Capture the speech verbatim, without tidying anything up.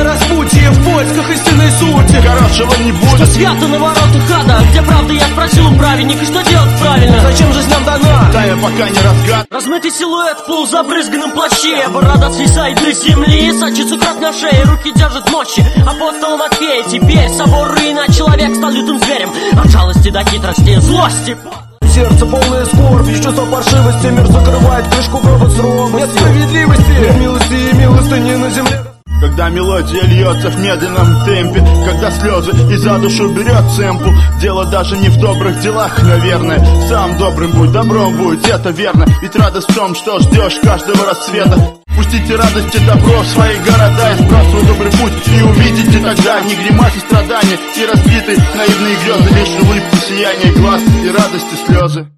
на распутье в поисках истинной сути. Хорошего не будет. Что свято на воротах ада, где правда, я спросил у праведника, что делать правильно. Зачем жизнь нам дана? Да я пока не разгад. Размытый силуэт в полузабрызганном плаще, борода свисает до земли, сочится кровь на шее, руки держат мощи апостола Матфея. Теперь собор руина, человек стал лютым зверем, от жалости до хитрости, злости. Сердце полное скорби, чувство паршивости, мир закрывает крышку гроба с робостью. Нет справедливости, нет милости и милостыни на земле. Когда мелодия льется в медленном темпе, когда слезы и за душу берет цемпу. Дело даже не в добрых делах, наверное. Сам добрым будь, добром будь, это верно. Ведь радость в том, что ждешь каждого рассвета. Пустите радость и добро в свои города и сбрасывай добрый путь. И увидите тогда не гримасы страдания и разбитые наивные грезы, лишь улыбки, сияние глаз и радости слезы.